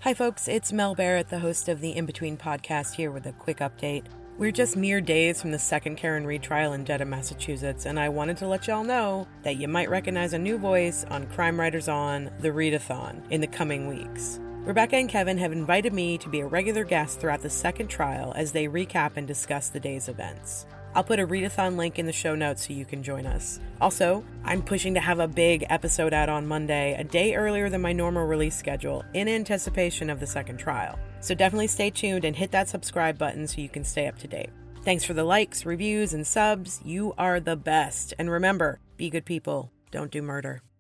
Hi folks, it's Mel Barrett, the host of the In Between podcast, here with a quick update. We're just mere days from the second Karen Read trial in Dedham, Massachusetts, and I wanted to let y'all know that you might recognize a new voice on Crime Writers On, the Readathon, in the coming weeks. Rebecca and Kevin have invited me to be a regular guest throughout the second trial as they recap and discuss the day's events. I'll put a readathon link in the show notes so you can join us. Also, I'm pushing to have a big episode out on Monday, a day earlier than my normal release schedule, in anticipation of the second trial. So definitely stay tuned and hit that subscribe button so you can stay up to date. Thanks for the likes, reviews, and subs. You are the best. And remember, be good people. Don't do murder.